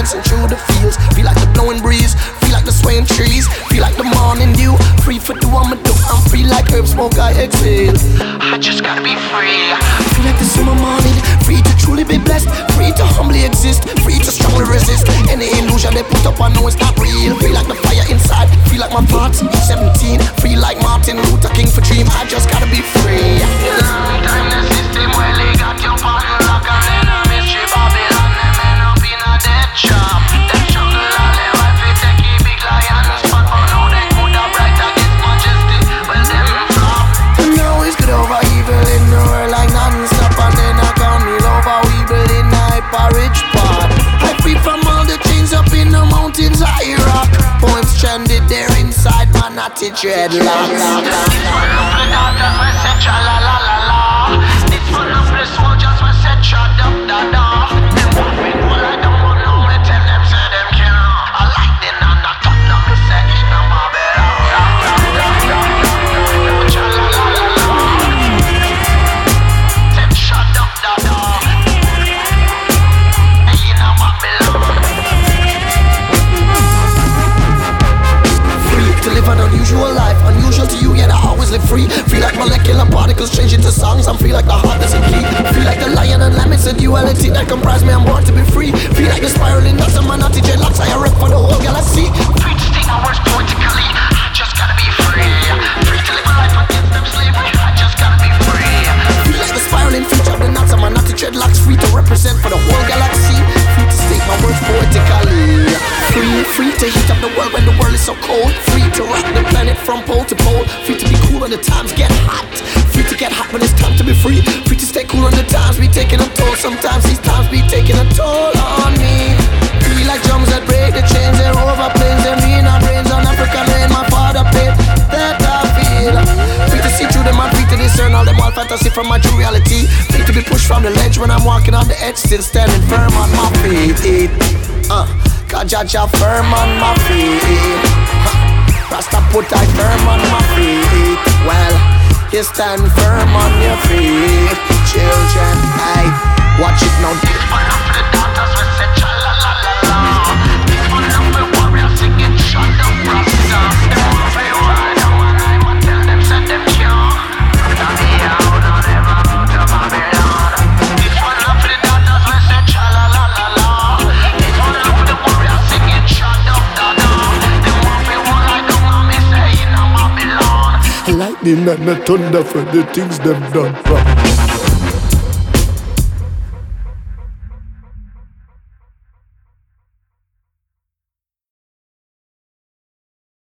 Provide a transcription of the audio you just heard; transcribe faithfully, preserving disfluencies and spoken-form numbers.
dancing through the fields. Feel like the blowing breeze, feel like the swaying trees, feel like the morning dew. Free for do I'ma do, I'm free like herb smoke I exhale. I just gotta be free. Feel like the summer morning, free to truly be blessed, free to humbly exist, free to strongly resist any illusion they put up. I know it's not real. Feel like the fire inside, feel like my thoughts seventeen, free like Martin Luther King for dream. I just gotta be free. Long time the system well they got your on lock and then a mystery Babylon them end up in a dead shop. Them struggle all their life they take a big lion spot, but now they could have bright against majesty. Well them flop. And now it's good over evil in the world like non-stop, and then I count me over evil in a hyper-rich part. I free from all the chains up in the mountains of Iraq. Poems stranded there inside my natty dreadlocks. This one of the daughters we said cha la la la la. This one of the soldiers we said shut up da da. Them want me go like them but now me tell them say them can't. I like the nana top now me say in a Babylon. Cha la la la la. Them shut up da da. In a Babylon. Free to live an unusual life, unusual to you yet I always live free. Feel like molecular particles change into songs. I'm free like the heart that's a key. Feel like the lion and lamb, it's a duality that comprise me. I'm born to be free. Feel like the spiraling nuts of my naughty dreadlocks. I rep for the whole galaxy. Free to sing our words poetically. I just gotta be free. Free to live my life against them slavery. I just gotta be free. Feel like the spiraling future of the nuts of my naughty dreadlocks. Free to represent for the whole galaxy. Free to state my words poetically. Free, free to heat up the world when the world is so cold. Free to rock the planet from pole to pole. Free to be cool when the times get hot. Free to get hot when it's time to be free. Free to stay cool when the times be taking a toll. Sometimes these times be taking a toll on me. Free like drums that break the chains. They're over planes. They're me in our brains on African rain. My father paid that I feel. Free to see through them and free to discern all them all fantasy from my true reality. Free to be pushed from the ledge when I'm walking on the edge. Still standing firm on my feet. Uh, Kajaja firm on my feet. Rasta put I firm on my feet. Well, you stand firm on your feet. Children, hey, watch it now. This one up for the daughters we say cha la la la la. This one up for warriors singing shut up Rasta. Them want to ride down and I'm a tell them say them can't. Not me out, not ever out of Babylon. This one up for the daughters we say cha la la la la. This one up for the warriors singing shut up da da. Them want to ride down and me say in a Babylon. Lightning and the thunder for the things them done from.